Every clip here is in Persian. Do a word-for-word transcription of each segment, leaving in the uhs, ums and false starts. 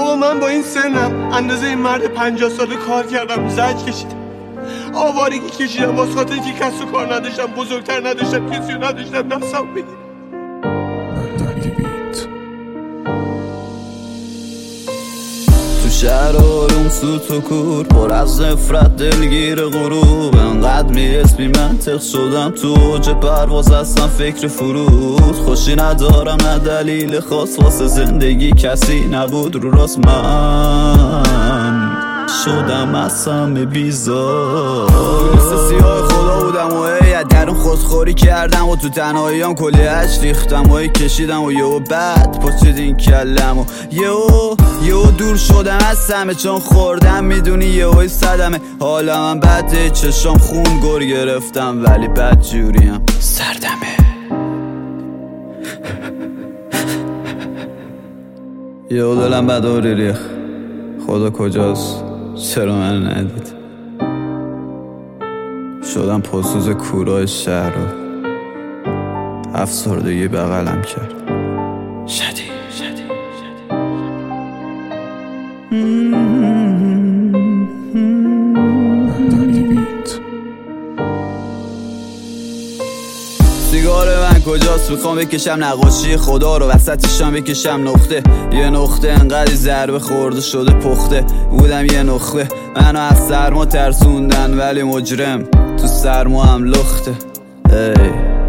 آقا من با این سنم اندازه این مرد پنجاه ساله کار کردم، زج کشیدم، آوارگی کشیدم، واسه خاطر اینکه کس و کار نداشتم، بزرگتر نداشتم، کسی رو نداشتم نفسم بگیرم. تو شهر آروم سوت و کور پر از نفرت دلگیر غروب، انقدر میرس بی منطق شدم تو اوج پرواز هستم فکر فرود. خوشی ندارم نه دلیل خاص واسه زندگی کسی نبود رو راست، من شدم از همه بیزار. مثل سیاه خدا بودم و هی درون خودخوری کردم و تو تنهاییام کلی عشق ریختم و هی کشیدم و یهو بعد پچید این کلم و یهو یهو دور شدم از همه چون خوردم میدونی یهوی صدمه. حالا من بده چشام خون گر گرفتم ولی بد جوریم سردمه. یهو دلم بدوری ریخ، خدا کجاست چرا من ندید؟ شدم پاسوز کورای شهر رو افسردگی بغلم کرد. شدید شدید شدید سیگار من کجاست؟ میخوام بکشم نقاشی خدا رو وسطشم بکشم نقطه، یه نقطه انقدر ضربه خورده شده پخته بودم یه نقطه. منو از سرما ترسوندن ولی مجرم تو سرما هم لخته. ای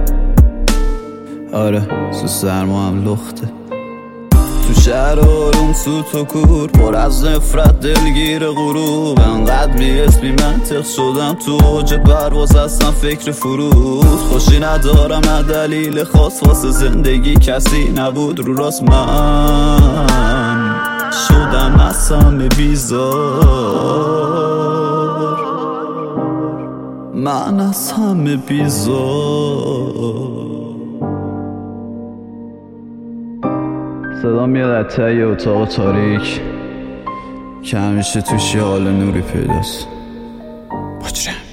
آره تو سرما هم لخته. تو شهر آروم سوت و کور پر از نفرت دلگیر غروب، انقدر میرس بی منطق شدم تو اوج پرواز هستم فکر فرود. خوشی ندارم نه دلیل خاص واسه زندگی کسی نبود رو راست، من شدم از همه بیزار. من از همه بیزار. صدا میاد از ته اتاق تاریک که همیشه توش یه حال نوری پیداست. مجرم